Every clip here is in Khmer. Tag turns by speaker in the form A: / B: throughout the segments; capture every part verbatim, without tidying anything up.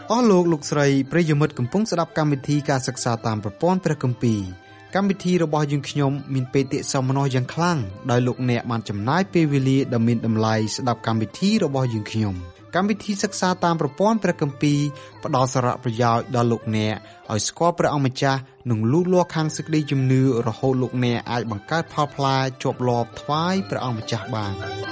A: អស់លោកលោកស្រីប្រិយមិត្តកំពុងស្ដាប់កម្មវិធីការសិក្សាតាមប្រព័ន្ធព្រះគម្ពីរកម្មវិធីរបស់យើងខ្ញុំមានបេតិសោមនស្សយ៉ាងខ្លាំងដោយលោកអ្នកបានចំណាយពេលវេលាដ៏មានតម្លៃស្ដាប់កម្មវិធីរបស់យើងខ្ញុំកម្មវិធីសិក្សាតាមប្រព័ន្ធព្រះគម្ពីរផ្ដល់សារៈប្រយោជន៍ដល់លោកអ្នកឲ្យស្គាល់ព្រះអង្គម្ចាស់និងលូតលាស់ខាងសេចក្តីជំនឿរហូតលោកអ្នកអាចបង្កើតផលផ្លែជាប់លាប់ថ្វាយព្រះអង្គម្ចាស់បាន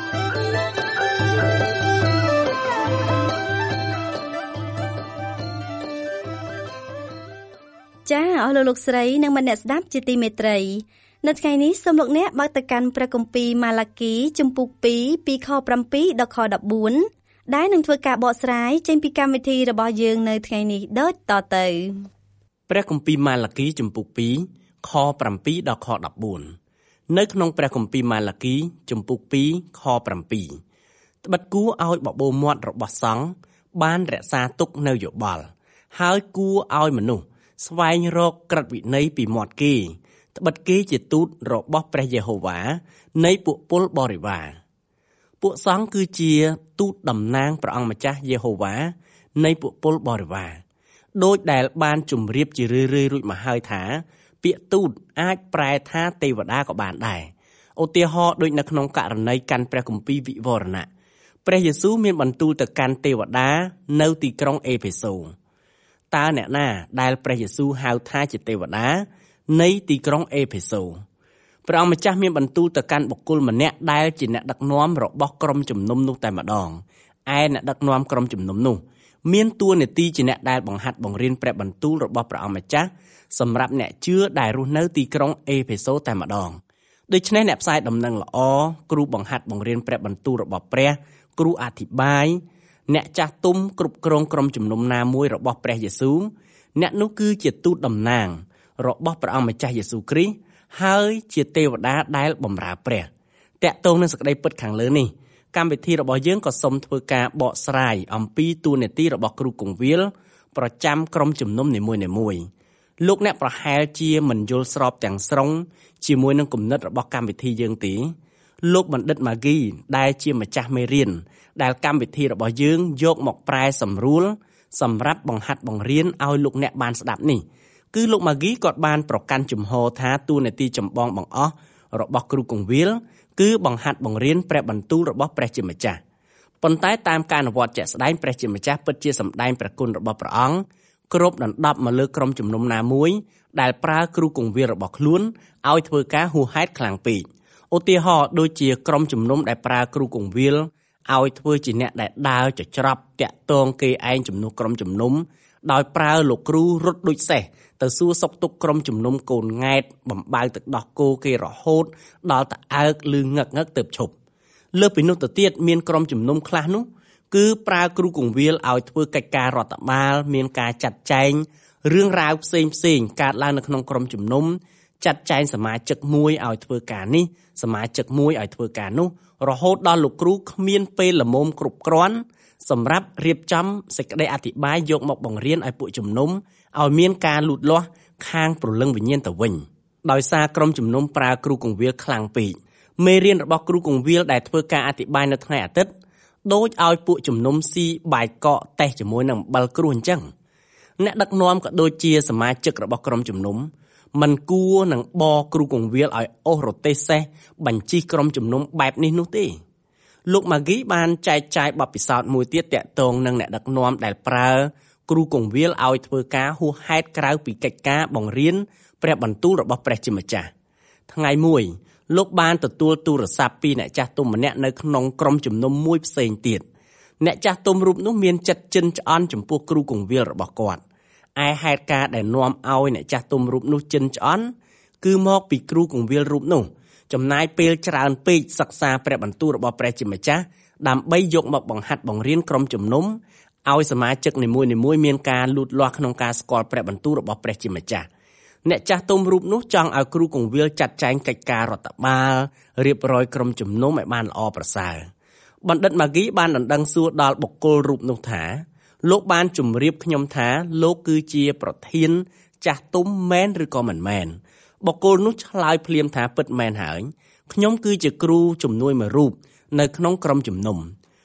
B: ចាអស់លោកលោកស្រីនិងមអ្នកស្ដាប់ជាទីមេត្រីនៅថ្ងៃនេះសូមលោកអ្នកបើកទៅកាន់ព្រះគម្ពីរម៉ាឡាគីជំពូកពីរពីខ7ដល់ខ14ដែលនឹងធ្វើការបកស្រាយចេញពីកម្មវិធីរបស់យើងនៅថ្ងៃនេះដូចតទៅ
C: ព្រះគម្ពីរម៉ាឡាគីជំពូកពីរខ7ដល់ខ14នៅក្នុងព្រះគម្ពីរម៉ាឡាគីជំពូកពីរខ7ត្បិតគួរឲ្យបបោមាត់របស់សង្ឃបានរក្សាទុកនៅយោបល់ហើយគួរឲ្យមនុស្សស្វែងរកក្រឹតវិន័យពីមាត់គេត្បិតគេជាទូតរបស់ព្រះយេហូវ៉ានៃពួកពលបរិវារពួកសង្ឃគឺជាទូតតំណាងព្រះអង្គម្ចាស់យេហូវ៉ានៃពួកពលបរិវារដោយដែលបានជម្រាបជារឿយៗរួចមកហើយថាពាក្យទូតអាចប្រែថាទេវតាក៏បានដែរឧទាហរណ៍ដូចនៅក្នុងករណីកាន់ព្រះគម្ពីរវិវរណៈព្រះយេស៊ូវមានបន្ទូលទៅកាន់ទេវតានៅទីក្រុងអេផេសូតើអ្នកណាដែលព្រះយេស៊ូវហៅថាជាទេវតានៃទីក្រុងអេផេសូព្រះអង្គម្ចាស់មានបន្ទូលទៅកាន់បុគ្គលម្នាក់ដែលជាអ្នកដឹកនាំរបស់ក្រុមជំនុំនោះតែម្ដងឯអ្នកដឹកនាំក្រុមជំនុំនោះមានតួនាទីជាអ្នកដែលបង្ហាត់បង្រៀនព្រះបន្ទូលរបស់ព្រះអង្គម្ចាស់សម្រាប់អ្នកជឿដែលរស់នៅទីក្រុងអេផេសូតែម្ដងដូច្នេះអ្នកផ្សាយដំណឹងល្អគ្រូបង្ហាត់បង្រៀនព្រះបន្ទូលរបស់ព្រះគ្រូអធិប្បាយអ្នកចាស់ទុំគ្រប់គ្រងក្រុមជំនុំណាមួយរបស់ព្រះយេស៊ូវអ្នកនោះគឺជាទូតតំណាងរបស់ព្រះអង្គម្ចាស់យេស៊ូវគ្រីស្ទហើយជាទេវតាដែលបម្រើព្រះតាក់ទងនឹងសេចក្តីពិតខាងលើនេះកម្មវិធីរបស់យើងក៏សូមធ្វើការបកស្រាយអំពីតួនាទីរបស់គ្រូគង្វាលប្រចាំក្រុមជំនុំនីមួយៗលោកអ្នកប្រហែលជាមិនយល់ស្របទាំងស្រុងជាមួយនឹងគំនិតរបស់កម្មវិធីយើងទេលោកបណ្ឌិតម៉ាហ្គីដែលជាម្ចាស់មេរៀនដែលកម្មវិធីរបស់យើងយកមកប្រែសម្រួលសម្រាប់បង្ហាត់បង្រៀនឲ្យលោកអ្នកបានស្ដាប់នេះគឺលោកម៉ាហ្គីគាត់បានប្រកាន់ជំហរថាតួនាទីចម្បងបង្អស់របស់គ្រូគង្វាលគឺបង្ហាត់បង្រៀនព្រះបន្ទូលរបស់ព្រះជាម្ចាស់ប៉ុន្តែតាមការអនុវត្តជាក់ស្ដែងព្រះជាម្ចាស់ពិតជាសម្ដែងព្រះគុណរបស់ព្រះអង្គគ្របដណ្ដប់មកលើក្រុមជំនុំណាមួយដែលប្រើគ្រូគង្វាលរបស់ខ្លួនឲ្យធ្វើការហួសហេតុខ្លាំងពេកឧទាហរណ៍ដូចជាក្រុមជំនុំដែលប្រើគ្រូគង្វាលឲ្យធ្វើជាអ្នកដែលដើរចច្រប់តាក់ទងគេឯងជំនួសក្រុមជំនុំដោយប្រើលោកគ្រូរត់ដូចសេះទៅសួរសុខទុក្ខក្រុមជំនុំកូនង៉ែតបំបៅទឹកដោះគោគេរហូតដល់ត្អើកឬងឹកងឹកទៅឈប់លើពីនោះទៅទៀតមានក្រុមជំនុំខ្លះនោះគឺប្រើគ្រូគង្វាលឲ្យធ្វើកិច្ចការរដ្ឋបាលមានការចាត់ចែងរឿងរ៉ាវផ្សេងផ្សេងកើតឡើងនៅក្នុងក្រុមជំនុំចាត់ចែងសមាជិកមួយឲ្យធ្វើការនេះសមាជិកមួយឲ្យធ្វើការនោះរហូតដល់លោកគ្រូគ្មានពេលល្មមគ្រប់គ្រាន់សម្រាប់រៀបចំសេចក្តីអធិប្បាយយកមកបង្រៀនឲ្យពួកជំនុំឲ្យមានការលូតលាស់ខាងព្រលឹងវិញ្ញាណទៅវិញដោយសារក្រុមជំនុំប្រើគ្រូគង្វាលខ្លាំងពេកមេរៀនរបស់គ្រូគង្វាលដែលធ្វើការអធិប្បាយនៅថ្ងៃអាទិត្យដូចឲ្យពួកជំនុំស៊ីបាយកកតេះជាមួយនឹងអំបិលគ្រួអញ្ចឹងអ្នកដឹកនាំក៏ដូចជាសមាជិករបស់ក្រុមជំនុំមិនគួរនឹងបកគ្រូគង្វាលឲ្យអូសរទេះសេះបញ្ជិះក្រុមជំនុំបែបនេះនោះទេលោកម៉ាហ្គីបានចែកចាយបទពិសោធន៍មួយទៀតតាក់ទងនឹងអ្នកដឹកនាំដែលប្រើគ្រូគង្វាលឲ្យធ្វើការហួសហេតុក្រៅពីកិច្ចការបង្រៀនព្រះបន្ទូលរបស់ព្រះជាម្ចាស់ថ្ងៃមួយលោកបានទទួលទូរស័ព្ទពីអ្នកចាស់ទុំម្នាក់នៅក្នុងក្រុមជំនុំមួយផ្សេងទៀតអ្នកចាស់ទុំរូបនោះមានចិត្តចិនឆ្អន់ចំពោះគ្រូគង្វាលរបស់គាត់ឯហេតុការណ៍ដែលនាំឲ្យអ្នកចាស់ទុំរូបនោះចិនឆ្អន់គឺមកពីគ្រូគង្វាលរូបនោះចំណាយពេលច្រើនពេកសិក្សាព្រះបន្ទូលរបស់ព្រះជាម្ចាស់ដើម្បីយកមកបង្ហាត់បង្រៀនក្រុមជំនុំឲ្យសមាជិកនីមួយៗមានការលូតលាស់ក្នុងការស្គាល់ព្រះបន្ទូលរបស់ព្រះជាម្ចាស់អ្នកចាស់ទុំរូបនោះចង់ឲ្យគ្រូគង្វាលចាត់ចែងកិច្ចការរដ្ឋបាលរៀបរយក្រុមជំនុំឲ្យបានល្អប្រសើរបណ្ឌិតម៉ាហ្គីបានដណ្ដឹងសួរដល់បុគ្គលរូបនោះថាលោកបានជម្រាបខ្ញុំថាលោកគឺជាប្រធានចាស់ទុំមែនឬក៏មិនមែនបុគ្គលនោះឆ្លើយភ្លាមថាពិតមែនហើយខ្ញុំគឺជាគ្រូជំនួយមួយរូបនៅក្នុងក្រុមជំនុំ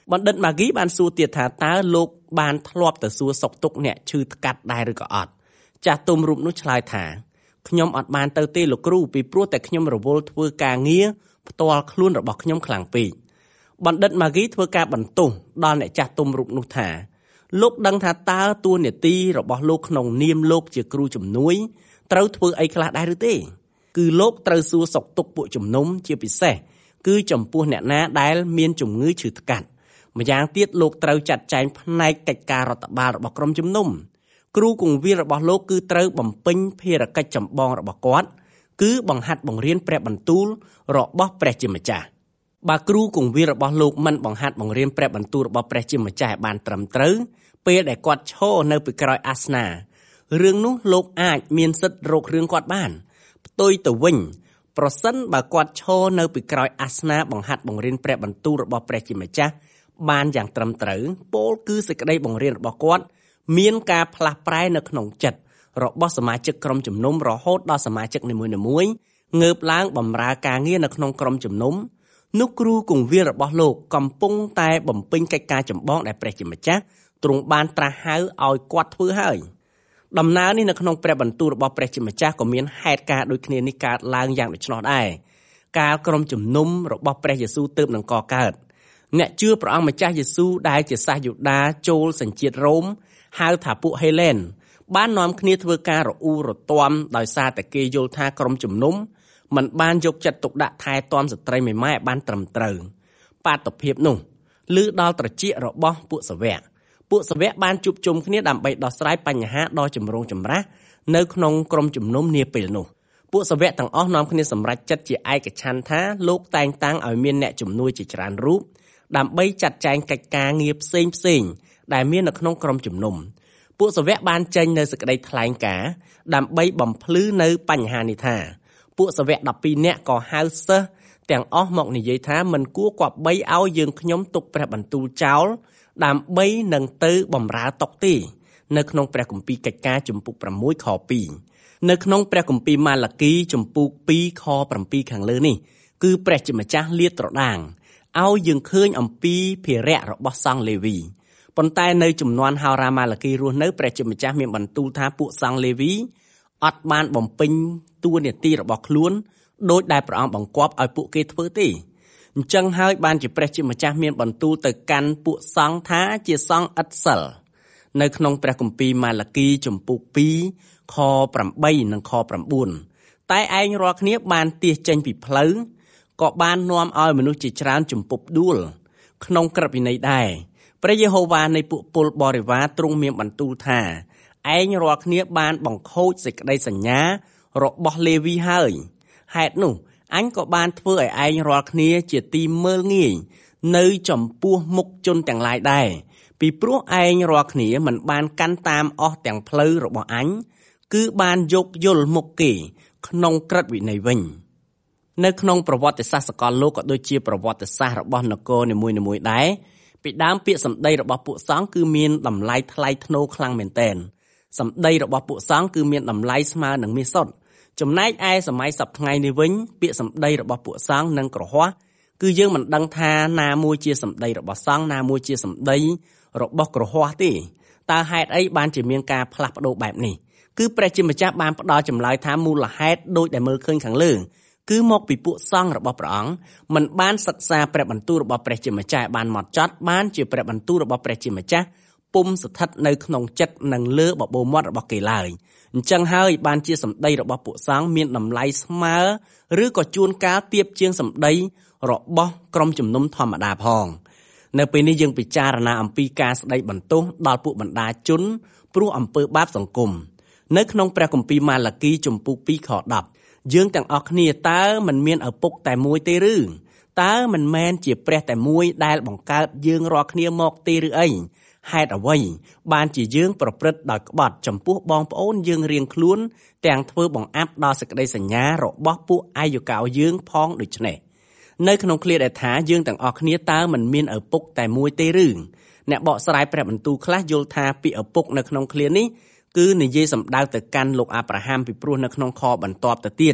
C: បណ្ឌិត Maggie បានសួរទៀតថាតើលោកបានធ្លាប់ទៅសួរសុខទុក្ខអ្នកឈឺថ្កាត់ដែរឬក៏អត់ចាស់ទុំរូបនោះឆ្លើយថាខ្ញុំអត់បានទៅទេលោកគ្រូពីព្រោះតែខ្ញុំរវល់ធ្វើការងារផ្ទាល់ខ្លួនរបស់ខ្ញុំខ្លាំងពេកបណ្ឌិត Maggie ធ្វើការបន្ទោសដល់អ្នកចាស់ទុំរូបនោះថាលោកដឹងថាតើតួនាទីរបស់លោកក្នុងនាមលោកជាគ្រូជំនួយត្រូវធ្វើអីខ្លះដែរឬទេគឺលោកត្រូវសួរសុខទុក្ខពួកជំនុំជាពិសេសគឺចំពោះអ្នកណាដែលមានជំងឺឈឺថ្កាត់ម្យ៉ាងទៀតលោកត្រូវចាត់ចែងផ្នែកកិច្ចការរដ្ឋបាលរបស់ក្រុមជំនុំគ្រូគង្វាលរបស់លោកគឺត្រូវបំពេញភារកិច្ចចម្បងរបស់គាត់គឺបង្ហាត់បង្រៀនព្រះបន្ទូលរបស់ព្រះជាម្ចាស់បើគ្រូគង្វាលរបស់លោកមិនបង្ហាត់បង្រៀនព្រះបន្ទូលរបស់ព្រះជាម្ចាស់ឲ្យបានត្រឹមត្រូវពេលដែលគាត់ឈរនៅពីក្រោយអាសនៈរឿងនោះលោកអាចមានសិទ្ធិរករឿងគាត់បានផ្ទុយទៅវិញប្រសិនបើគាត់ឈរនៅពីក្រោយអាសនៈបង្ហាត់បង្រៀនព្រះបន្ទូលរបស់ព្រះជាម្ចាស់បានយ៉ាងត្រឹមត្រូវពោលគឺសេចក្តីបង្រៀនរបស់គាត់មានការផ្លាស់ប្រែនៅក្នុងចិត្តរបស់សមាជិកក្រុមជំនុំរហូតដល់សមាជិកនីមួយៗងើបឡើងបម្រើការងារនៅក្នុងក្រុមជំនុំនោះគ្រូគង្វាលរបស់លោកកំពុងតែបំពេញកិច្ចការចម្បងដែលព្រះជាម្ចាស់ទ្រង់បានត្រាស់ហៅឲ្យគាត់ធ្វើហើយដំណើរនេះនៅក្នុងព្រះបន្ទូលរបស់ព្រះជាម្ចាស់ក៏មានហេតុការណ៍ដូចគ្នានេះកើតឡើងយ៉ាងដូច្នោះដែរកាលក្រុមជំនុំរបស់ព្រះយេស៊ូវទើបនឹងកកើតអ្នកជឿព្រះអង្គម្ចាស់យេស៊ូវដែលជាសាសយូដាចូលសញ្ជាតិរ៉ូមហៅថាពួកហេឡែនបាននាំគ្នាធ្វើការរអ៊ូរទាំដោយសារតែគេយល់ថាក្រុមជំនុំមិនបានយកចិត្តទុកដាក់ថែទាំស្ត្រីមេម៉ាយឲ្យបានត្រឹមត្រូវបាតុភិបនោះឮដល់ត្រចៀករបស់ពួកសាវកពួកសាវកបានជួបជុំគ្នាដើម្បីដោះស្រាយបញ្ហាដ៏ចម្រូងចម្រាសនៅក្នុងក្រុមជំនុំនាពេលនោះពួកសាវកទាំងអស់នាំគ្នាសម្រេចចិត្តជាឯកច្ឆន្ទថាលោកតែងតាំងឲ្យមានអ្នកជំនួយជាច្រើនរូបដើម្បីចាត់ចែងកិច្ចការងារផ្សេងផ្សេងដែលមាននៅក្នុងក្រុមជំនុំពួកសាវកបានចេញនៅសេចក្តីថ្លែងការណ៍ដើម្បីបំភ្លឺនៅបញ្ហានេះថាពួកសាវកដប់ពីរនាក់ក៏ហៅសិស្សទាំងអស់មកនិយាយថាមិនគួរគប្បីឲ្យយើងខ្ញុំទុកព្រះបន្ទូលចោលដើម្បីនឹងទៅបំរើតុកទេនៅក្នុងព្រះគម្ពីរកិច្ចការជំពូកប្រាំមួយខពីរនៅក្នុងព្រះគម្ពីរម៉ាឡាគីជំពូកពីរខប្រាំពីរខាងលើនេះគឺព្រះជាម្ចាស់លាតត្រដាងឲ្យយើងឃើញអំពីភារៈរបស់សង្ឃលេវីប៉ុន្តែនៅចំនួនហោរាម៉ាឡាគីរស់នៅព្រះជាម្ចាស់មានបន្ទូលថាពួកសង្ឃលេវីអត់បានបំពេញតួនាទីរបស់ខ្លួនដោយដែលព្រះអង្គបង្គាប់ឲ្យពួកគេធ្វើទេអញ្ចឹងហើយបានជាព្រះជាម្ចាស់មានបន្ទូលទៅកាន់ពួកសង្ឃថាជាសង្ឃឥតសិលនៅក្នុងព្រះគម្ពីរម៉ាឡាគីជំពូកពីរខប្រាំបីនិងខប្រាំបួនតែឯងរាល់គ្នាបានទាសចេញពីផ្លូវក៏បាននាំឲ្យមនុស្សជាច្រើនជំពប់ដួលក្នុងក្រឹតវិន័យដែរព្រះយេហូវ៉ានៃពួកពលបរិវារទ្រង់មានបន្ទូលថាឯងរាល់គ្នាបានបង្ខូចសេចក្តីសញ្ញារបស់លេវីហើយហេតុនោះអញក៏បានធ្វើឲ្យឯងរាល់គ្នាជាទីមើលងាយនៅចំពោះមុខជនទាំងឡាយដែរពីព្រោះឯងរាល់គ្នាមិនបានកាន់តាមអស់ទាំងផ្លូវរបស់អញគឺបានយកយល់មុខគេក្នុងក្រឹតវិន័យវិញនៅក្នុងប្រវត្តិសាស្ត្រសកលលោកក៏ដូចជាប្រវត្តិសាស្ត្ររបស់នគរនីមួយៗដែរពីដើមពាក្យសម្ដីរបស់ពួកសង្ឃគឺមានតម្លៃថ្លៃថ្នូរខ្លាំងមែនទែនសម្ដីរបស់ពួកសង្ឃគឺមានតម្លៃស្មើនឹងមាសសុទ្ធចំណែកឯសម័យសប្តាហ៍ថ្ងៃនេះវិញពាក្យសម្ដីរបស់ពួកសង្ឃនិងក្រហមគឺយើងមិនដឹងថាណាមួយជាសម្ដីរបស់សង្ឃណាមួយជាសម្ដីរបស់ក្រហមទេតើហេតុអីបានជាមានការផ្លាស់ប្ដូរបែបនេះគឺព្រះជាម្ចាស់បានផ្ដល់ចម្លើយថាមូលហេតុដូចដែលមើលឃើញខាងលើគឺមកពីពួកសង្ឃរបស់ព្រះអង្គមិនបានសិក្សាព្រះបន្ទូលរបស់ព្រះជាម្ចាស់បានហ្មត់ចត់បានជាព្រះបន្ទូលរបស់ព្រះជាម្ចាស់ពុំស្ថិតនៅក្នុងចិត្តនិងលើបបោមាត់របស់គេឡើយអញ្ចឹងហើយបានជាសម្ដីរបស់ពួកសង្ឃមានតម្លៃស្មើឬក៏ជួនកាលទាបជាងសម្ដីរបស់ក្រុមជំនុំធម្មតាផងនៅពេលនេះយើងពិចារណាអំពីការស្ដីបន្ទោសដល់ពួកបណ្ដាជនព្រោះអំពើបាបសង្គមនៅក្នុងព្រះគម្ពីរម៉ាឡាគីជំពូកពីរខដប់យើងទាំងអស់គ្នាតើមិនមានឪពុកតែមួយទេឬតើមិនមែនជាព្រះតែមួយដែលបង្កើតយើងរាល់គ្នាមកទេឬអីហេតុអ្វីបានជាយើងប្រព្រឹត្តដោយក្បត់ចំពោះបងប្អូនយើងរៀងខ្លួនទាំងធ្វើបង្អាប់ដល់សេចក្តីសញ្ញារបស់ពួកអាយកោយើងផងដូច្នេះនៅក្នុងឃ្លាដែលថាយើងទាំងអស់គ្នាតើមិនមានឪពុកតែមួយទេឬអ្នកបកស្រាយព្រះបន្ទូលខ្លះយល់ថាពាក្យឪពុកនៅក្នុងឃ្លានេះគឺនិយាយសំដៅទៅកាន់លោកអាប់រ៉ាហាំពីព្រោះនៅក្នុងខបន្ទាប់ទៅទៀត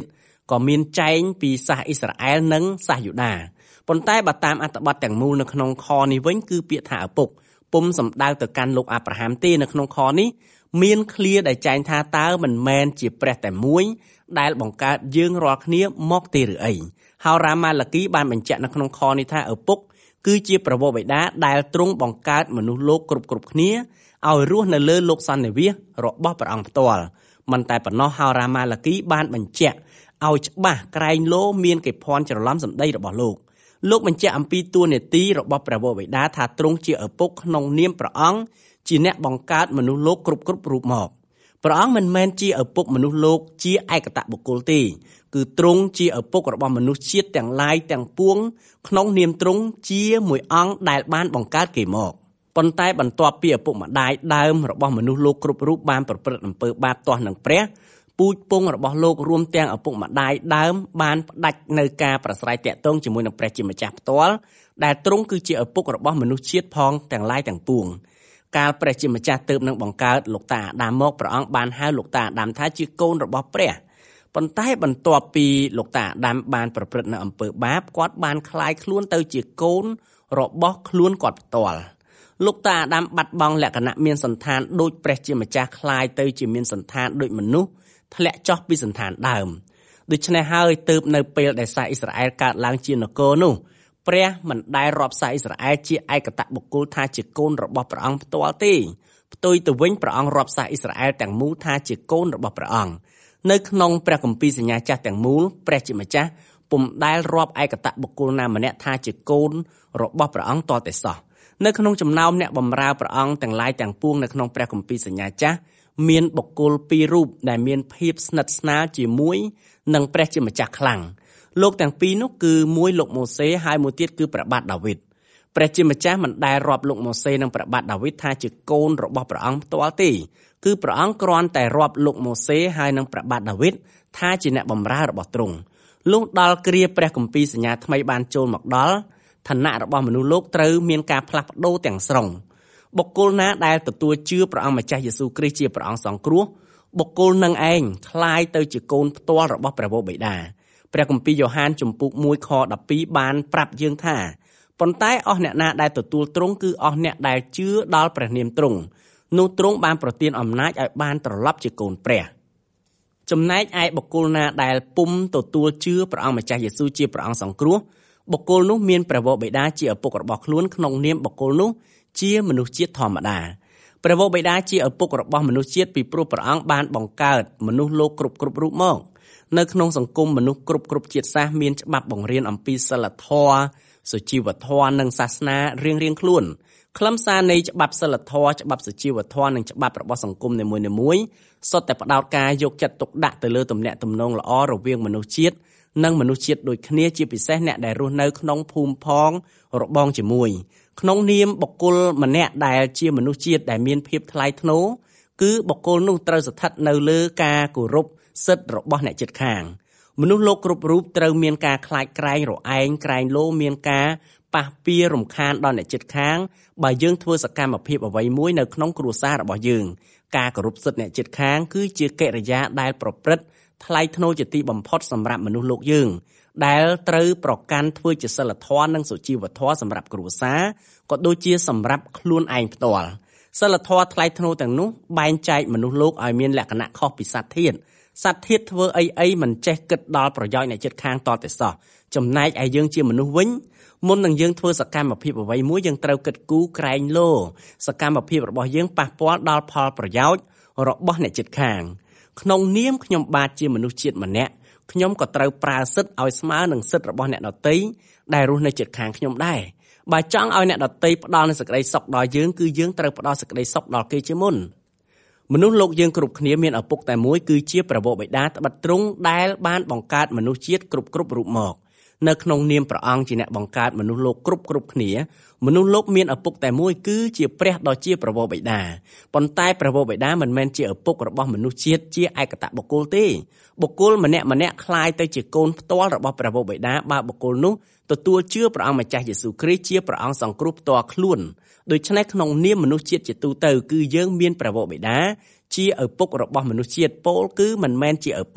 C: ក៏មានចែងពីសាសអ៊ីស្រាអែលនិងសាសយូដាប៉ុន្តែបើតាមអត្ថបទទាំងមូលនៅក្នុងខនេះវិញគឺពាក្យថាឪពុកពុំសំដៅទៅកាន់លោកអាប់រ៉ាហាំទេនៅក្នុងខនេះមានឃ្លាដែលចែងថាតើមិនមែនជាព្រះតែមួយដែលបង្កើតយើងរាល់គ្នាមកទេឬអីហើយរ៉ាម៉ាឡាគីបានបញ្ជាក់នៅក្នុងខនេះថាឪពុកគឺជាប្រវោបិតាដែលទ្រង់បង្កើតមនុស្សលោកគ្រប់គ្រប់គ្នាឲ្យរស់នៅលើលោកសន្និវាសរបស់ព្រះអង្គផ្ទាល់មិនតែប៉ុណ្ណោះហើយរ៉ាម៉ាឡាគីបានបញ្ជាក់ឲ្យច្បាស់ក្រែងលោមានកិភ័ណ្ឌច្រឡំសម្ដីរបស់លោកលោកបញ្ជាក់អំពីតួនាទីរបស់ព្រះវរបិតាថាទ្រង់ជាឪពុកក្នុងនាមព្រះអង្គជាអ្នកបង្កើតមនុស្សលោកគ្រប់គ្រប់រូបមកព្រះអង្គមិនមែនជាឪពុកមនុស្សលោកជាឯកតបុគ្គលទេគឺទ្រង់ជាឪពុករបស់មនុស្សជាតិទាំងឡាយទាំងពួងក្នុងនាមទ្រង់ជាមួយអង្គដែលបានបង្កើតគេមកប៉ុន្តែបន្ទាប់ពីឪពុកម្ដាយដើមរបស់មនុស្សលោកគ្រប់រូបបានប្រព្រឹត្តអំពើបាបទាស់នឹងព្រះពូជពងរបស់លោករួមទាំងឪពុកម្ដាយដើមបានផ្ដាច់នៅការប្រស្រ័យតាក់ទងជាមួយនឹងព្រះជាម្ចាស់ផ្ទាល់ដែលទ្រង់គឺជាឪពុករបស់មនុស្សជាតិផងទាំងឡាយទាំងពួងកាលព្រះជាម្ចាស់ទើបនឹងបង្កើតលោកតាអាដាមមកព្រះអង្គបានហៅលោកតាអាដាមថាជាកូនរបស់ព្រះប៉ុន្តែបន្ទាប់ពីលោកតាអាដាមបានប្រព្រឹត្តនៅអំពើបាបគាត់បានคล้ายខ្លួនទៅជាកូនរបស់ខ្លួនគាត់ផ្ទាល់លោកតាអាដាមបាត់បង់លក្ខណៈមានសន្តានដូចព្រះជាម្ចាស់คล้ายទៅជាមានសន្តានដូចមនុស្សធ្លាក់ចុះពីសន្តានដើមដូច្នេះហើយទើបនៅពេលដែលសាសអ៊ីស្រាអែលកើតឡើងជានគរនោះព្រះមិនដែលរាប់សាសអ៊ីស្រាអែលជាឯកតបុគ្គលថាជាកូនរបស់ព្រះអង្គផ្ទាល់ទេផ្ទុយទៅវិញព្រះអង្គរាប់សាសអ៊ីស្រាអែលទាំងមូលថាជាកូនរបស់ព្រះអង្គនៅក្នុងព្រះគម្ពីរសញ្ញាចាស់ទាំងមូលព្រះជាម្ចាស់ពុំដែលរាប់ឯកតបុគ្គលណាម្នាក់ថាជាកូនរបស់ព្រះអង្គតតែសោះនៅក្នុងចំណោមអ្នកបម្រើព្រះអង្គទាំងឡាយទាំងពួងនៅក្នុងព្រះគម្ពីរសញ្ញាចាស់មានបុគ្គលពីររូបដែលមានភាពស្និទ្ធស្នាលជាមួយនឹងព្រះជាម្ចាស់ខ្លាំងលោកទាំងពីរនោះគឺមួយលោកម៉ូសេហើយមួយទៀតគឺព្រះបាទដាវីតព្រះជាម្ចាស់មិនដែលរាប់លោកម៉ូសេនិងព្រះបាទដាវីតថាជាកូនរបស់ព្រះអង្គផ្ទាល់ទេគឺព្រះអង្គគ្រាន់តែរាប់លោកម៉ូសេហើយនិងព្រះបាទដាវីតថាជាអ្នកបម្រើរបស់ទ្រង់លុះដល់គ្រាព្រះគម្ពីរសញ្ញាថ្មីបានចូលមកដល់ឋានៈរបស់មនុស្សលោកត្រូវមានការផ្លាស់ប្ដូរទាំងស្រុងបុគ្គលណាដែលទទួលជឿព្រះអង្គម្ចាស់យេស៊ូវគ្រីស្ទជាព្រះអង្គសង្គ្រោះបុគ្គលនឹងឯងคล้ายទៅជាកូនផ្ទាល់របស់ព្រះវរបិតាព្រះគម្ពីរយ៉ូហានជំពូកមួយខដប់ពីរបានប្រាប់យើងថាប៉ុន្តែអស់អ្នកណាដែលទទួលទ្រង់គឺអស់អ្នកដែលជឿដល់ព្រះនាមទ្រង់នោះទ្រង់បានប្រទានអំណាចឲ្យបានត្រឡប់ជាកូនព្រះចំណែកឯបុគ្គលណាដែលពុំទទួលជឿព្រះអង្គម្ចាស់យេស៊ូវជាព្រះអង្គសង្គ្រោះបុគ្គលនោះមានព្រះវរបិតាជាឪពុករបស់ខ្លួនក្នុងនាមបុគ្គលនោះជាមនុស្សជាតិធម្មតាព្រះវរបិតាជាឪពុករបស់មនុស្សជាតិពីព្រោះព្រះអង្គបានបង្កើតមនុស្សលោកគ្រប់គ្រប់រូបមកនៅក្នុងសង្គមមនុស្សគ្រប់គ្រប់ជាតិសាសន៍មានច្បាប់បង្រៀនអំពីសីលធម៌សុជីវធម៌និងសាសនារៀងរៀងខ្លួនខ្លឹមសារនៃច្បាប់សីលធម៌ច្បាប់សុជីវធម៌និងច្បាប់របស់សង្គមនីមួយៗសុទ្ធតែផ្ដោតការយកចិត្តទុកដាក់ទៅលើទំនាក់ទំនងល្អរវាងមនុស្សជាតិនិងមនុស្សជាតិដូចគ្នាជាពិសេសអ្នកដែលរស់នៅក្នុងភូមិផងរបងជាមួយក្នុងនាមបុគ្គលម្នាក់ដែលជាមនុស្សជាតិដែលមានភាពថ្លៃថ្នូរគឺបុគ្គលនោះត្រូវស្ថិតនៅលើការគោរពសិទ្ធិរបស់អ្នកជិតខាងមនុស្សលោកគ្រប់រូបត្រូវមានការខ្លាចក្រែងរឯងក្រែងលោមានការប៉ះពាល់រំខានដល់អ្នកជិតខាងបើយើងធ្វើសកម្មភាពអ្វីមួយនៅក្នុងគ្រួសាររបស់យើងការគោរពសិទ្ធិអ្នកជិតខាងគឺជាកិរិយាដែលប្រព្រឹត្តថ្លៃថ្នូរជាទីបំផុតសម្រាប់មនុស្សលោកយើងដែលត្រូវប្រកាន់ធ្វើជាសីលធម៌និងសុជីវធម៌សម្រាប់គ្រួសារក៏ដូចជាសម្រាប់ខ្លួនឯងផ្ទាល់សីលធម៌ថ្លៃថ្នូរទាំងនោះបែងចែកមនុស្សលោកឲ្យមានលក្ខណៈខុសពីសត្វធាតុសត្វធាតុធ្វើអីអីមិនចេះគិតដល់ប្រយោជន៍អ្នកជិតខាងតតែសោះចំណែកឯយើងជាមនុស្សវិញមុននឹងយើងធ្វើសកម្មភាពអ្វីមួយយើងត្រូវគិតគូរក្រែងលោសកម្មភាពរបស់យើងប៉ះពាល់ដល់ផលប្រយោជន៍របស់អ្នកជិតខាងក្នុងនាមខ្ញុំបាទជាមនុស្សជាតិម្នាក់ខ្ញុំក៏ត្រូវប្រើសិទ្ធិឲ្យស្មើនឹងសិទ្ធិរបស់អ្នកដទៃដែលរស់នៅជិតខាងខ្ញុំដែរបើចង់ឲ្យអ្នកដទៃផ្ដល់នូវសេចក្តីសុខដល់យើងគឺយើងត្រូវផ្ដល់សេចក្តីសុខដល់គេជាមុនមនុស្សលោកយើងគ្រប់គ្នាមានឪពុកតែមួយគឺជាព្រះវរបិតាត្បិតទ្រង់ដែលបានបង្កើតមនុស្សជាតិគ្រប់គ្រប់រូបមកនៅក្នុងនាមព្រះអង្គជាអ្នកបង្កើតមនុស្សលោកគ្រប់គ្រប់គ្នាមនុស្សលោកមានឪពុកតែមួយគឺជាព្រះដ៏ជាព្រះវរបិតាប៉ុន្តែព្រះវរបិតាមិនមែនជាឪពុករបស់មនុស្សជាតិជាឯកតបុគ្គលទេបុគ្គលម្នាក់ម្នាក់คล้ายទៅជាកូនផ្ទាល់របស់ព្រះវរបិតាបើបុគ្គលនោះទទួលជឿព្រះអង្គម្ចាស់យេស៊ូវគ្រីស្ទជាព្រះអង្គសង្គ្រោះផ្ទាល់ខ្លួនដូច្នេះក្នុងនាមមនុស្សជាតិជាទូទៅគឺយើងមានព្រះវរបិតាជាឪពុករបស់មនុស្សជាតិពោលគឺមិនមែនជាឪពុក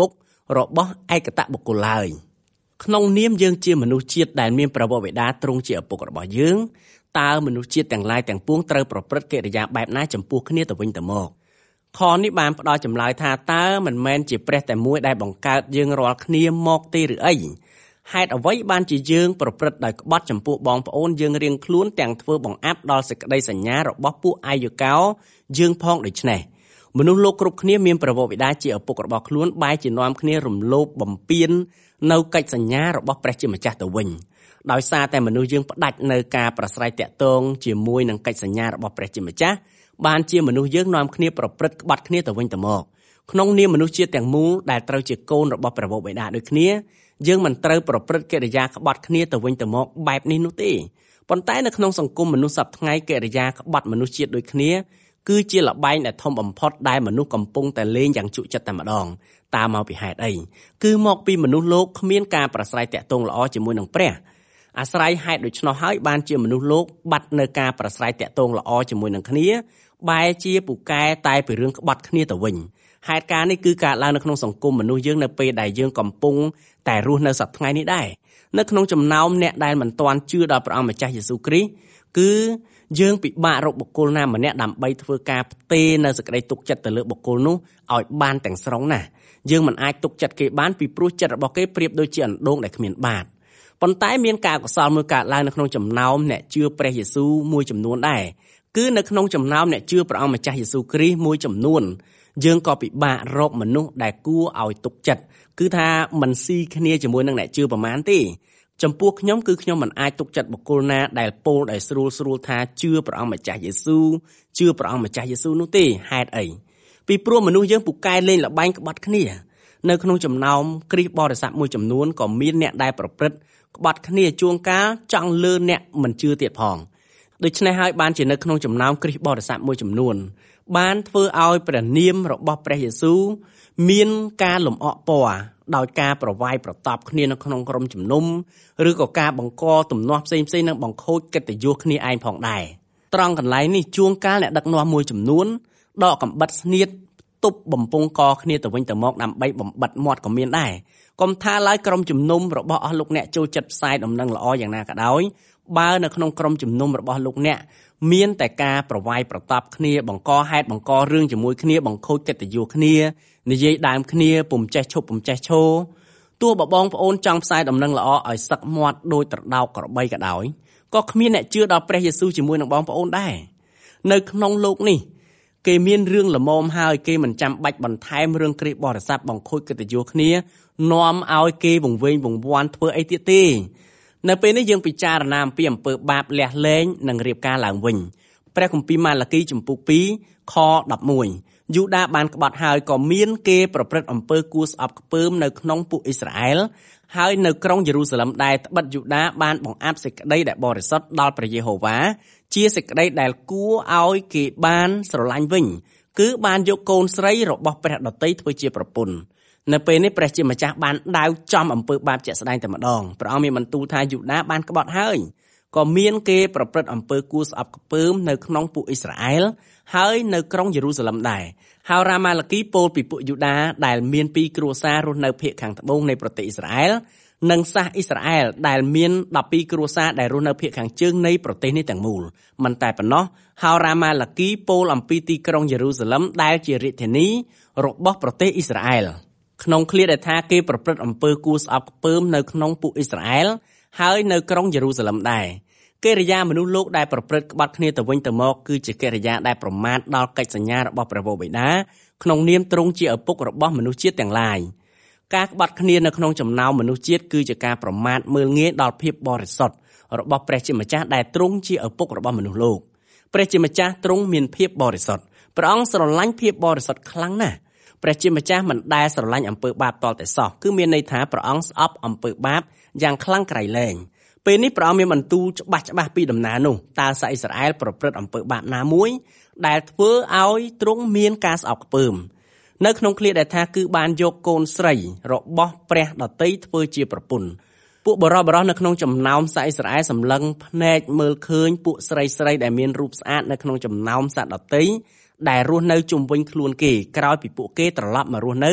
C: របស់ឯកតបុគ្គលឡើយក្នុងនាមយើងជាមនុស្សជាតិដែលមានប្រវត្តិបិតាទ្រង់ជាឪពុករបស់យើងតើមនុស្សជាតិទាំងឡាយទាំងពួងត្រូវប្រព្រឹត្តកិរិយាបែបណាចំពោះគ្នាទៅវិញទៅមកខនេះបានផ្ដល់ចម្លើយថាតើមិនមែនជាព្រះតែមួយដែលបង្កើតយើងរាល់គ្នាមកទេឬអីហេតុអ្វីបានជាយើងប្រព្រឹត្តដោយក្បត់ចំពោះបងប្អូនយើងរៀងខ្លួនទាំងធ្វើបង្អាប់ដល់សេចក្តីសញ្ញារបស់ពួកអាយកោយើងផងដូច្នេះមនុស្សលោកគ្រប់គ្នាមានប្រវត្តិបិតាជាឪពុករបស់ខ្លួនបែរជានាំគ្នារំលោភបំពាននៅកិច្ចសញ្ញារបស់ព្រះជាម្ចាស់ទៅវិញដោយសារតែមនុស្សយើងផ្ដាច់នៅការប្រស្រ័យតាក់ទងជាមួយនឹងកិច្ចសញ្ញារបស់ព្រះជាម្ចាស់បានជាមនុស្សយើងនាំគ្នាប្រព្រឹត្តក្បត់គ្នាទៅវិញទៅមកក្នុងនាមមនុស្សជាតិទាំងមូលដែលត្រូវជាកូនរបស់ព្រះបិតាដូចគ្នាយើងមិនត្រូវប្រព្រឹត្តកិរិយាក្បត់គ្នាទៅវិញទៅមកបែបនេះនោះទេប៉ុន្តែនៅក្នុងសង្គមមនុស្សសពថ្ងៃកិរិយាក្បត់មនុស្សជាតិដូចគ្នាគឺជាលបែងដែលធំបំផុតដែលមនុស្សកំពុងតែលេងយ៉ាងជក់ចិត្តតែម្ដងតាមមកពីហេតុអីគឺមកពីមនុស្សលោកគ្មានការប្រស្រ័យតាក់ទងល្អជាមួយនឹងព្រះអាស្រ័យហេតុដូច្នោះហើយបានជាមនុស្សលោកបាត់នៅការប្រស្រ័យតាក់ទងល្អជាមួយនឹងគ្នាបែរជាពូកែតែពីរឿងក្បត់គ្នាទៅវិញហេតុការណ៍នេះគឺកើតឡើងនៅក្នុងសង្គមមនុស្សយើងនៅពេលដែលយើងកំពុងតែរស់នៅសប្តាហ៍ថ្ងៃនេះដែរនៅក្នុងចំណោមអ្នកដែលមិនទាន់ជឿដល់ព្រះអង្គម្ចាស់យេស៊ូវគ្រីស្ទគឺយើងពិបាករកបុគ្គលណាម្នាក់ដើម្បីធ្វើការផ្ទេរនៅសេចក្តីទុកចិត្តទៅលើបុគ្គលនោះឲ្យបានទាំងស្រុងណាយើងមិនអាចទុកចិត្តគេបានពីព្រោះចិត្តរបស់គេប្រៀបដូចជាអណ្ដូងដែលគ្មានបាតប៉ុន្តែមានការកុសលមួយកើតឡើងនៅក្នុងចំណោមអ្នកជឿព្រះយេស៊ូវមួយចំនួនដែរគឺនៅក្នុងចំណោមអ្នកជឿព្រះអង្គម្ចាស់យេស៊ូវគ្រីស្ទមួយចំនួនយើងក៏ពិបាករកមនុស្សដែលគួរឲ្យទុកចិត្តគឺថាមិនស៊ីគ្នាជាមួយនឹងអ្នកជឿប្រមាណទេចំពោះខ្ញុំគឺខ្ញុំមិនអាចទុកចិត្តបុគ្គលណាដែលពោលដោយស្រួលស្រួលថាជឿព្រះអង្គម្ចាស់យេស៊ូវជឿព្រះអង្គម្ចាស់យេស៊ូវនោះទេហេតុអីពីព្រោះមនុស្សយើងពូកែលេងល្បែងក្បត់គ្នានៅក្នុងចំណោមគ្រីស្ទបរិស័ទមួយចំនួនក៏មានអ្នកដែលប្រព្រឹត្តក្បត់គ្នាជួងកាលចង់លើអ្នកមិនជឿទៀតផងដូច្នេះហើយបានជានៅក្នុងចំណោមគ្រីស្ទបរិស័ទមួយចំនួនបានធ្វើឲ្យព្រះនាមរបស់ព្រះយេស៊ូវមានការលំអកពណ៌ដោយការប្រវាយប្រតប់គ្នានៅក្នុងក្រុមជំនុំឬក៏ការបង្កទំនាស់ផ្សេងផ្សេងនិងបង្ខូចកិត្តិយសគ្នាឯងផងដែរត្រង់កន្លែងនេះជួងកាលអ្នកដឹកនាំមួយចំនួនដកកំបិតស្នៀតទប់បំពង់កគ្នាទៅវិញទៅមកដើម្បីបំបិតមាត់ក៏មានដែរកុំថាឡើយក្រុមជំនុំរបស់អស់លោកអ្នកចូលចិត្តផ្សាយដំណឹងល្អយ៉ាងណាក៏ដោយបើនៅក្នុងក្រុមជំនុំរបស់លោកអ្នកមានតែការប្រវាយប្រតប់គ្នាបង្កហេតុបង្ករឿងជាមួយគ្នាបង្ខូចកិត្តិយសគ្នានិយាយដើមគ្នាពុំចេះឈប់ពុំចេះឈរទោះបងប្អូនចង់ផ្សាយដំណឹងល្អឲ្យសឹកមាត់ដោយត្រដោកក្របីក៏ដោយក៏គ្មានអ្នកជឿដល់ព្រះយេស៊ូវជាមួយនឹងបងប្អូនដែរនៅក្នុងโลกនេះគេមានរឿងល្មមហើយគេមិនចាំបាច់បន្ថែមរឿងគ្រីស្ទបរិស័ទបង្ខូចកិត្តិយសគ្នានាំឲ្យគេវង្វេងវង្វាន់ធ្វើអីទៀតទេនៅពេលនេះយើងពិចារណាអំពីអំពើបាបលះលែងនិងរៀបការឡើងវិញព្រះគម្ពីរម៉ាឡាគីជំពូកពីរខដប់មួយយូដាបានក្បត់ហើយក៏មានគេប្រព្រឹត្តអំពើគួរស្អប់ខ្ពើមនៅក្នុងពួកអ៊ីស្រាអែលហើយនៅក្រុងយេរូសាឡឹមដែរត្បិតយូដាបានបង្អាប់សេចក្តីដែលបរិសុទ្ធដល់ព្រះយេហូវ៉ាជាសេចក្តីដែលគួរឲ្យគេបានស្រឡាញ់វិញគឺបានយកកូនស្រីរបស់ព្រះដតីធ្វើជាប្រពន្ធនៅពេលនេះព្រះជាម្ចាស់បានដាវចំអំពើបាបជាក់ស្ដែងតែម្ដងព្រះអង្គមានបន្ទូលថាយូដាបានក្បត់ហើយក៏មានគេប្រព្រឹត្តអំពើគួរស្អប់ខ្ពើមនៅក្នុងពួកអ៊ីស្រាអែលហើយនៅក្រុងយេរូសាឡឹមដែរហើយរ៉ាម៉ាឡាគីពោលពីពួកយូដាដែលមានពីរគ្រួសាររស់នៅភាគខាងត្បូងនៃប្រទេសអ៊ីស្រាអែលនិងសាសអ៊ីស្រាអែលដែលមានដប់ពីរគ្រួសារដែលរស់នៅភាគខាងជើងនៃប្រទេសនេះទាំងមូលមិនតែប៉ុណ្ណោះហើយរ៉ាម៉ាឡាគីពោលអំពីទីក្រុងយេរូសាឡឹមដែលជារាជធានីរបស់ប្រទេសអ៊ីស្រាអែលក្នុងឃ្លាដែលថាគេប្រព្រឹត្តអំពើគួរស្អប់ខ្ពើមនៅក្នុងពួកអ៊ីស្រាអែលហើយនៅក្រុងយេរូសាឡឹមដែរកិរិយាមនុស្សលោកដែលប្រព្រឹត្តក្បត់គ្នាទៅវិញទៅមកគឺជាកិរិយាដែលប្រមាថដល់កិច្ចសញ្ញារបស់ព្រះបិតាក្នុងនាមទ្រង់ជាឪពុករបស់មនុស្សជាតិទាំងឡាយការក្បត់គ្នានៅក្នុងចំណោមមនុស្សជាតិគឺជាការប្រមាថមើលងាយដល់ភាពបរិសុទ្ធរបស់ព្រះជាម្ចាស់ដែលទ្រង់ជាឪពុករបស់មនុស្សលោកព្រះជាម្ចាស់ទ្រង់មានភាពបរិសុទ្ធព្រះអង្គស្រឡាញ់ភាពបរិសុទ្ធខ្លាំងណាស់ព្រះជាម្ចាស់មិនដែលស្រឡាញ់អំពើបាបតតែសោះគឺមានន័យថាព្រះអង្គស្អប់អំពើបាបយ៉ាងខ្លាំងក្រៃលែងពេលនេះព្រះអង្គមានបន្ទូលច្បាស់ច្បាស់ពីដំណើរនោះតើសាសអ៊ីស្រាអែលប្រព្រឹត្តអំពើបាបណាមួយដែលធ្វើឲ្យទ្រង់មានការស្អប់ខ្ពើមនៅក្នុងឃ្លាដែលថាគឺបានយកកូនស្រីរបស់ព្រះដតីធ្វើជាប្រពន្ធពួកបរិបរោះនៅក្នុងចំណោមសាសអ៊ីស្រាអែលសម្លឹងភ្នែកមើលឃើញពួកស្រីស្រីដែលមានរូបស្អាតនៅក្នុងចំណោមសត្វដតីដែលរស់នៅជុំវិញខ្លួនគេក្រោយពីពួកគេត្រឡប់មករស់នៅ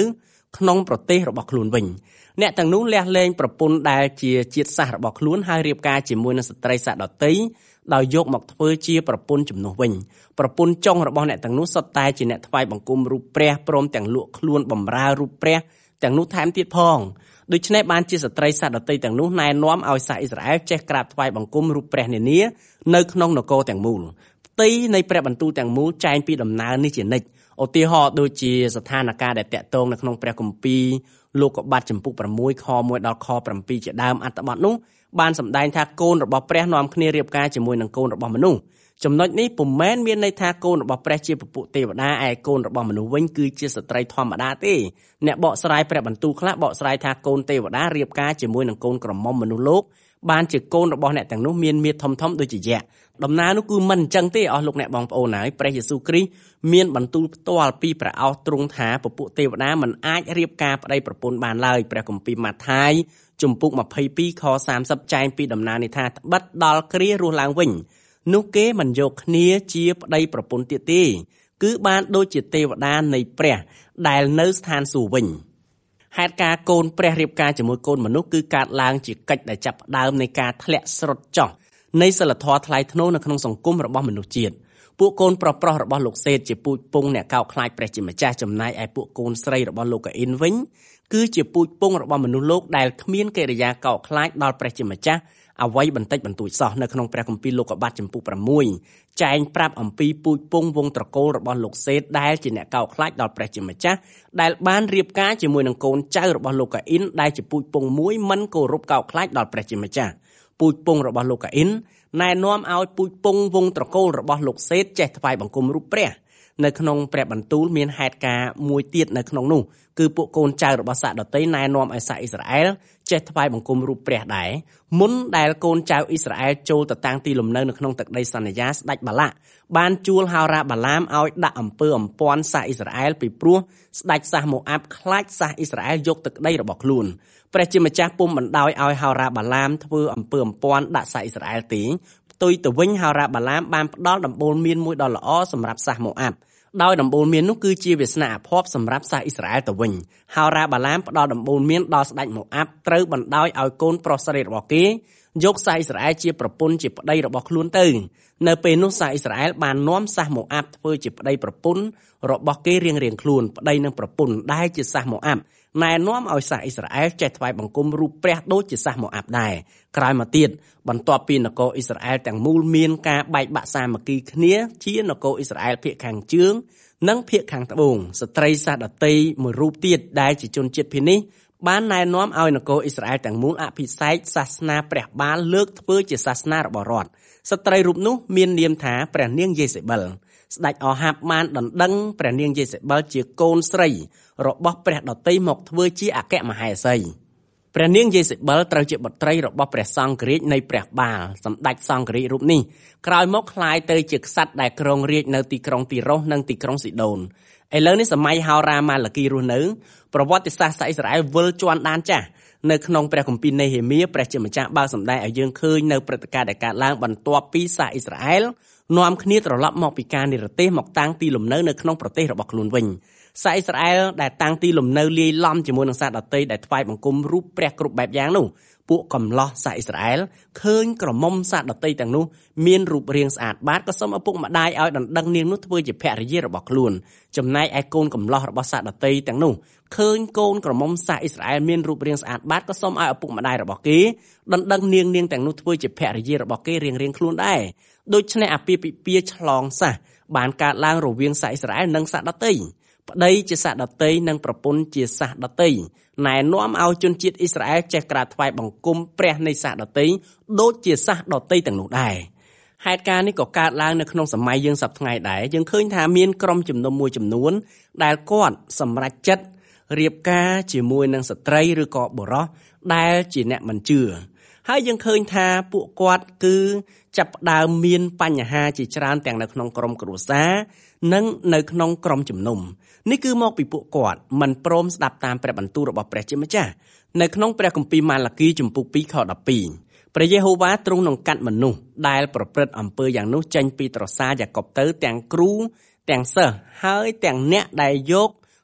C: ក្នុងប្រទេសរបស់ខ្លួនវិញអ្នកទាំងនោះលះលែងប្រពន្ធដែលជាជាតិសាសន៍របស់ខ្លួនហើយរៀបការជាមួយនឹងស្ត្រីសាសន៍ដទៃដោយយកមកធ្វើជាប្រពន្ធជំនួសវិញប្រពន្ធចុងរបស់អ្នកទាំងនោះសុទ្ធតែជាអ្នកថ្វាយបង្គំរូបព្រះព្រមទាំងលក់ខ្លួនបម្រើរូបព្រះទាំងនោះថែមទៀតផងដូច្នេះបានជាស្ត្រីសាសន៍ដទៃទាំងនោះណែនាំឲ្យសាសអ៊ីស្រាអែលចេះក្រាបថ្វាយបង្គំរូបព្រះនានានៅក្នុងនគរទាំងមូលផ្ទៃនៃព្រះបន្ទូលទាំងមូលចែងពីដំណើរនេះជានិច្ចឧទាហរណ៍ដូចជាស្ថានភាពដែលតាក់ទងនៅក្នុងព្រះគម្ពីរលោកុបាទចំពុកប្រាំមួយខមួយដល់ខប្រាំពីរជាដើមអត្ថបទនោះបានសម្ដែងថាកូនរបស់ព្រះនាំគ្នារៀបការជាមួយនឹងកូនរបស់មនុស្សចំណុចនេះពុំមែនមានន័យថាកូនរបស់ព្រះជាពពួកទេវតាឯកូនរបស់មនុស្សវិញគឺជាស្ត្រីធម្មតាទេអ្នកបកស្រាយព្រះបន្ទូលខ្លះបកស្រាយថាកូនទេវតារៀបការជាមួយនឹងកូនក្រមុំមនុស្សលោកបានជាកូនរបស់អ្នកទាំងនោះមានមាឌធំធំដូចជាយក្សដំណើរនោះគឺមិនអញ្ចឹងទេអស់លោកអ្នកបងប្អូនហើយព្រះយេស៊ូវគ្រីស្ទមានបន្ទូលផ្ទាល់ពីព្រះឱស្ថទ្រង់ថាពពួកទេវតាមិនអាចរៀបការប្តីប្រពន្ធបានឡើយព្រះគម្ពីរម៉ាថាយជំពូកម្ភៃពីរខសាមសិបចែងពីដំណើរនេះថាត្បិតដល់គ្រារស់ឡើងវិញនោះគេមិនយកគ្នាជាប្តីប្រពន្ធទៀតទេគឺបានដូចជាទេវតានៃព្រះដែលនៅស្ថានសួគ៌វិញហេតុការកូនព្រះរៀបការជាមួយកូនមនុស្សគឺកើតឡើងជាកិច្ចដែលចាប់ផ្ដើមនៃការធ្លាក់ស្រុតចុះនៃសិលធម៌ថ្លៃថ្នូរនៅក្នុងសង្គមរបស់មនុស្សជាតិពួកកូនប្រុសប្រុសរបស់លោកសេតជាពូជពងអ្នកកោតខ្លាចព្រះជាម្ចាស់ចំណែកឯពួកកូនស្រីរបស់លោកកាអ៊ីនវិញគឺជាពូជពងរបស់មនុស្សលោកដែលគ្មានកិរិយាកោតខ្លាចដល់ព្រះជាម្ចាស់អ្វីបន្តិចបន្តួចសោះនៅក្នុងព្រះគម្ពីរលោកុបាទចំពុកប្រាំមួយចែងប្រាប់អំពីពូជពងវងត្រកូលរបស់លោកសេតដែលជាអ្នកកោតខ្លាចដល់ព្រះជាម្ចាស់ដែលបានរៀបការជាមួយនឹងកូនចៅរបស់លោកកាអ៊ីនដែលជាពូជពងមួយមិនគោរពកោតខ្លាចដល់ព្រះជាម្ចាស់ពូជពងរបស់លោកកាអ៊ីនណែនាំឲ្យពូជពងវងត្រកូលរបស់លោកសេតចេះថ្វាយបង្គំរូបព្រះនៅក្នុងព្រះបន្ទូលមានហេតុការណ៍មួយទៀតនៅក្នុងនោះគឺពួកកូនចៅរបស់សាសដតីណែនាំឲ្យសាសអ៊ីស្រាអែលចេះថ្វាយបង្គំរូបព្រះដែរមុនដែលកូនចៅអ៊ីស្រាអែលចូលទៅតាំងទីលំនៅនៅក្នុងទឹកដីសន្យាស្ដេចបាឡាក់បានជួលហោរាបាឡាមឲ្យដាក់អំពើអំព័ន្ធសាសអ៊ីស្រាអែលពីព្រោះស្ដេចសាសម៉ូអាប់ខ្លាចសាសអ៊ីស្រាអែលយកទឹកដីរបស់ខ្លួនព្រះជាម្ចាស់ពុំបណ្ដោយឲ្យហោរាបាឡាមធ្វើអំពើអំព័ន្ធដាក់សាសអ៊ីស្រាអែលទេផ្ទុយទៅវិញហោរាបាឡាមបានផ្ដល់ដំបូន្មានមួយដ៏ល្អសម្រាប់សាសម៉ូអាប់ដោយដំបូន្មាននោះគឺជាវាសនាអភ័ព្វសម្រាប់សាសអ៊ីស្រាអែលទៅវិញហោរាបាឡាមផ្ដល់ដំបូន្មានដល់ស្ដេចម៉ូអាប់ត្រូវបណ្ដោយឲ្យកូនប្រុសស្រីរបស់គេយកសាសអ៊ីស្រាអែលជាប្រពន្ធជាប្តីរបស់ខ្លួនទៅនៅពេលនោះសាសអ៊ីស្រាអែលបាននាំសាសម៉ូអាប់ធ្វើជាប្តីប្រពន្ធរបស់គេរៀងៗខ្លួនប្តីនឹងប្រពន្ធដែលជាសាសម៉ូអាប់ណែនាំឲ្យសាសអ៊ីស្រាអែលចេះថ្វាយបង្គំរូបព្រះដូចជាសាសម៉ូអាប់ដែរក្រោយមកទៀតបន្ទាប់ពីនគរអ៊ីស្រាអែលទាំងមូលមានការបែកបាក់សាមគ្គីគ្នាជានគរអ៊ីស្រាអែលភាគខាងជើងនិងភាគខាងត្បូងស្ត្រីសាសដតីមួយរូបទៀតដែលជាជនជាតិភាគនេះបានណែនាំឲ្យនគរអ៊ីស្រាអែលទាំងមូលអភិសេកសាសនាព្រះបាលលើកធ្វើជាសាសនារបស់រដ្ឋស្ត្រីរូបនោះមាននាមថាព្រះនាងយេសេបិលស្ដេចអាហាបបានដណ្ដឹងព្រះនាងយេសេបិលជាកូនស្រីរបស់ព្រះដតីមកធ្វើជាអគ្គមហេសីព្រះនាងយេសេបិលត្រូវជាបុត្រីរបស់ព្រះសង្ឃរាជនៃព្រះបាលសម្ដេចសង្ឃរាជរូបនេះក្រោយមកក្លាយទៅជាក្សត្រដែលគ្រងរាជនៅទីក្រុងទីរ៉ូសនិងទីក្រុងស៊ីដូនឥឡូវនេះសម័យហោរាម៉ាឡាគីរស់នៅប្រវត្តិសាស្ត្រសាសអ៊ីស្រាអែលវិលជាន់ដានចាស់នៅក្នុងព្រះគម្ពីរនេហេមៀព្រះជាម្ចាស់បើកសម្ដែងឲ្យយើងឃើញនៅព្រឹត្តិការណ៍ដែលកើតឡើងបន្ទាប់ពីសាសអ៊ីស្រាអែលនាំគ្នាត្រឡប់មកពីការនិរទេសមកតាំងទីលំនៅនៅក្នុងប្រទេសរបស់ខ្លួនវិញសាសអ៊ីស្រាអែលដែលតាំងទីលំនៅលាយឡំជាមួយនឹងសាសដតីដែលថ្វាយបង្គំរូបព្រះគ្រប់បែបយ៉ាងនោះពួកកំឡោះសាសអ៊ីស្រាអែលឃើញក្រមុំសាសដតីទាំងនោះមានរូបរាងស្អាតបាតក៏សូមឪពុកម្ដាយឲ្យដណ្ដឹងនាងនោះធ្វើជាភរិយារបស់ខ្លួនចំណែកឯកូនកំឡោះរបស់សាសដតីទាំងនោះឃើញកូនក្រមុំសាសអ៊ីស្រាអែលមានរូបរាងស្អាតបាតក៏សូមឲ្យឪពុកម្ដាយរបស់គេដណ្ដឹងនាងនាងទាំងនោះធ្វើជាភរិយារបស់គេរៀងៗខ្លួនដែរដូច្នេះអាពាហ៍ពិពាហ៍ឆ្លងសាសបានកើតឡើងរវាងសាសអ៊ីស្រាអែលនិងសាសដតីប្តីជាសាសដតីនិងប្រពន្ធជាសាសដតីណែនាំឲ្យជនជាតិអ៊ីស្រាអែលចេះក្រាបថ្វាយបង្គំព្រះនៃសាសដតីដូចជាសាសដតីទាំងនោះដែរហេតុការណ៍នេះក៏កើតឡើងនៅក្នុងសម័យយើងសប្តាហ៍ថ្ងៃដែរយើងឃើញថាមានក្រុមជំនុំមួយចំនួនដែលគាត់សម្រេចចិត្តរៀបការជាមួយនឹងស្ត្រីឬក៏បុរសដែលជាអ្នកមិនជឿហើយយើងឃើញថាពួកគាត់គឺចាប់ផ្ដើមមានបញ្ហាជាច្រើនទាំងនៅក្នុងក្រុមគ្រួសារនិងនៅក្នុងក្រុមជំនុំនេះគឺមកពីពួកគាត់មិនព្រមស្ដាប់តាមព្រះបន្ទូលរបស់ព្រះជាម្ចាស់នៅក្នុងព្រះគម្ពីរម៉ាឡាគីជំពូកពីរខដប់ពីរព្រះយេហូវ៉ាទ្រង់នឹងកាត់មនុស្សដែលប្រព្រឹត្តអំពើយ៉ាងនោះចេញពីត្រសាយ៉ាកុបទៅទាំងគ្រូទាំងសិស្សហើយទាំងអ្នកដែលយក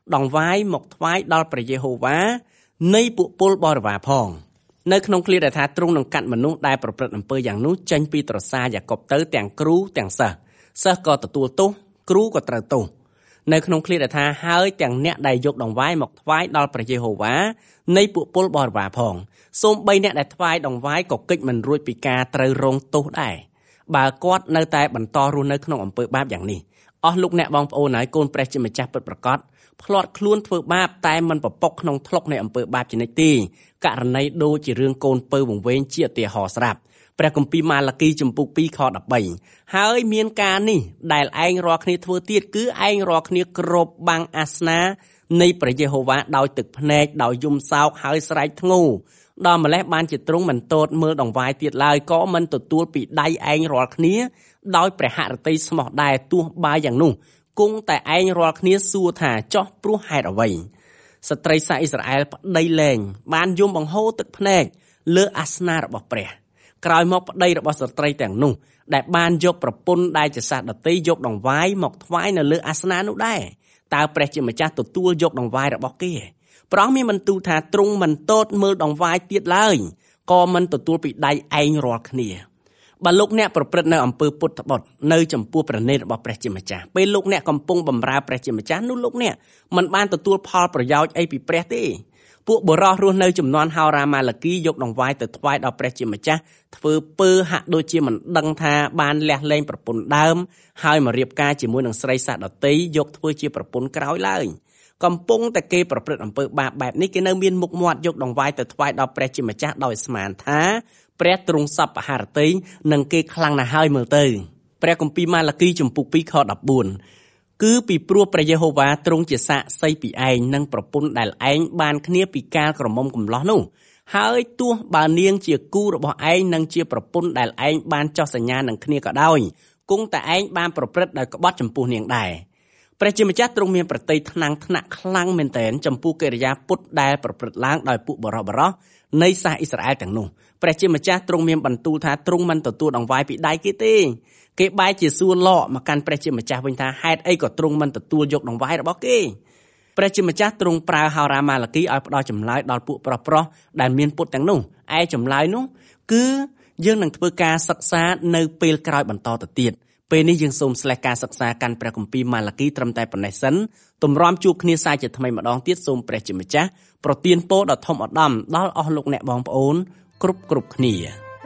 C: ដង្វាយមកថ្វាយដល់ព្រះយេហូវ៉ានៃពួកពលបរិវារផងនៅក្នុងឃ្លាដែលថាទ្រង់នឹងកាត់មនុស្សដែលប្រព្រឹត្តអំពើយ៉ាងនោះចេញពីត្រសារយ៉ាកុបទៅទាំងគ្រូទាំងសិស្សសិស្សក៏ទទួលទោសគ្រូក៏ត្រូវទោសនៅក្នុងឃ្លាដែលថាហើយទាំងអ្នកដែលយកដង្វាយមកថ្វាយដល់ព្រះយេហូវ៉ានៃពួកពលបរិវារផងសូម្បីអ្នកដែលថ្វាយដង្វាយក៏កិច្ចមិនរួចពីការត្រូវរងទោសដែរបើគាត់នៅតែបន្តរស់នៅក្នុងអំពើបាបយ៉ាងនេះអស់លោកអ្នកបងប្អូនហើយកូនព្រះជាម្ចាស់ពិតប្រាកដផ្លាត់ខ្លួនធ្វើបាបតែមិនប្រពុកក្នុងថ្លុកនៃអំពើបាបជានិច្ចទេករណីដូចជារឿងកូនពៅវង្វេងជាឧទាហរណ៍ស្រាប់ព្រះគម្ពីរម៉ាឡាគីជំពូកពីរខដប់បីហើយមានការនេះដែលឯងរាល់គ្នាធ្វើទៀតគឺឯងរាល់គ្នាគ្របបាំងអាសនានៃព្រះយេហូវ៉ាដោយទឹកភ្នែកដោយយំសោកហើយស្រែកធ្ងោដល់ម្លេះបានជាទ្រង់មិនទតមើលដង្វាយទៀតឡើយក៏មិនទទួលពីដៃឯងរាល់គ្នាដោយព្រះហឫទ័យស្មោះដែរទោះបាយយ៉ាងនោះគង់តែឯងរាល់គ្នាសួរថាចោះព្រោះហេតុអ្វីស្ត្រីសាអ៊ីស្រាអែលប្តីលែងបានយំបង្ហូរទឹកភ្នែកលើអាសនារបស់ព្រះក្រោយមកប្តីរបស់ស្ត្រីទាំងនោះដែលបានយកប្រពន្ធដែលជាសាសដតីយកដង្វាយមកថ្វាយនៅលើអាសនានោះដែរតើព្រះជាម្ចាស់ទទួលយកដង្វាយរបស់គេព្រះអង្គមានបន្ទូលថាទ្រង់មិនទតមើលដង្វាយទៀតឡើយក៏មិនទទួលពីដៃឯងរាល់គ្នាបើលោកអ្នកប្រព្រឹត្តនៅអំពើពុតបុត្រនៅចំពោះព្រះនេតរបស់ព្រះជាម្ចាស់ពេលលោកអ្នកកំពុងបម្រើព្រះជាម្ចាស់នោះលោកអ្នកមិនបានទទួលផលប្រយោជន៍អីពីព្រះទេពួកបរិសុទ្ធរស់នៅចំនួនហោរាម៉ាឡាគីយកដង្វាយទៅថ្វាយដល់ព្រះជាម្ចាស់ធ្វើពើហាក់ដូចជាមិនដឹងថាបានលះលែងប្រពន្ធដើមហើយមករៀបការជាមួយនឹងស្រីសាដតីយកធ្វើជាប្រពន្ធក្រោយឡើយកំពុងតែគេប្រព្រឹត្តអំពើបាបបែបនេះគេនៅមានមុខមាត់យកដង្វាយទៅថ្វាយដល់ព្រះជាម្ចាស់ដោយស្មានថាព្រះទ្រង់សពហឫទ័យនឹងគេខ្លាំងណាស់ហើយមើលទៅព្រះគម្ពីរម៉ាឡាគីជំពូកពីរខដប់បួនគឺពីព្រោះព្រះយេហូវ៉ាទ្រង់ជាសាក្សីពីឯងនិងប្រពន្ធដែលឯងបានគ្នាពីកាលក្រមុំកំឡោះនោះហើយទោះបើនាងជាគូរបស់ឯងនិងជាប្រពន្ធដែលឯងបានចោះសញ្ញានឹងគ្នាក៏ដោយគង់តែឯងបានប្រព្រឹត្តដោយក្បត់ចំពោះនាងដែរព្រះជាម្ចាស់ទ្រង់មានប្រតិយថ្នាំងថ្នាក់ខ្លាំងមែនទែនចំពោះកិរិយាពុតដែលប្រព្រឹត្តឡើងដោយពួកបរិសុទ្ធបរិសុទ្ធនៃសាសអ៊ីស្រាអែលទាំងនោះព្រះជាម្ចាស់ទ្រង់មានបន្ទូលថាទ្រង់មិនទទួលដង្វាយពីដៃគេទេគេបែរជាសួរលក់មកកាន់ព្រះជាម្ចាស់វិញថាហេតុអីក៏ទ្រង់មិនទទួលយកដង្វាយរបស់គេព្រះជាម្ចាស់ទ្រង់ប្រើហោរាម៉ាឡាគីឲ្យផ្ដល់ចម្លើយដល់ពួកប្រុសប្រុសដែលមានពុតទាំងនោះឯចម្លើយនោះគឺយើងនឹងធ្វើការសិក្សានៅពេលក្រោយបន្តទៅទៀតពេលនេះយើងសូមស្លេះការសិក្សាកាន់ព្រះគម្ពីរម៉ាឡាគីត្រឹមតែប៉ុណ្ណេះសិនទម្រាំជួបគ្នាសាជាថ្មីម្ដងទៀតសូមព្រះជាម្ចាស់ប្រទានពរដ៏ធំឧត្តមដល់អស់លោកអ្នកបងប្អូនគ្រប់គ្រប់គ្នា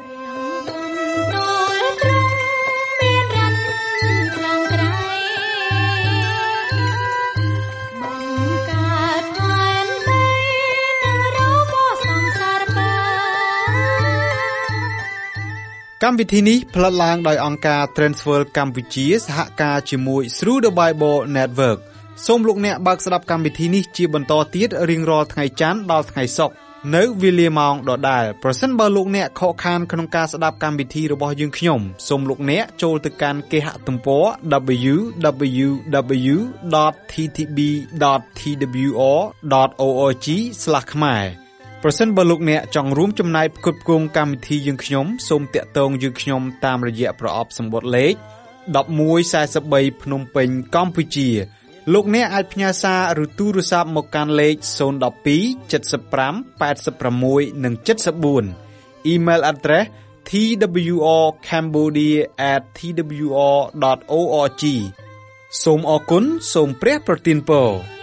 A: កម្មវិធីនេះផ្លាត់ឡើងដោយអង្គការ Transworld កម្ពុជាសហការជាមួយ Through the Bible Network សូមលោកអ្នកបើកស្ដាប់កម្មវិធីនេះជាបន្តទៀតរៀងរាល់ថ្ងៃច័ន្ទដល់ថ្ងៃសុក្រនៅវេលាម៉ោងដដែលប្រសិនបើលោកអ្នកខកខានក្នុងការស្ដាប់កម្មវិធីរបស់យើងខ្ញុំសូមលោកអ្នកចូលទៅកាន់គេហទំព័រ double-u double-u double-u dot t t b dot t w r dot org ស្លាស ខ្មែរប្រសិនបើលោកអ្នកចង់រួមចំណែកផ្គត់ផ្គង់កម្មវិធីយើងខ្ញុំសូមតាក់ទងយើងខ្ញុំតាមរយៈប្រអប់សម្បត្តិលេខmột một bốn baភ្នំពេញកម្ពុជាលោកអ្នកអាចផ្ញើសារឬទូរស័ព្ទមកកាន់លេខศูนย์ หนึ่ง สอง เจ็ด ห้า แปด หก និង เจ็ด สี่ Email address t w r cambodia at t w r dot org សូមអរគុណសូមព្រះប្រទានពរ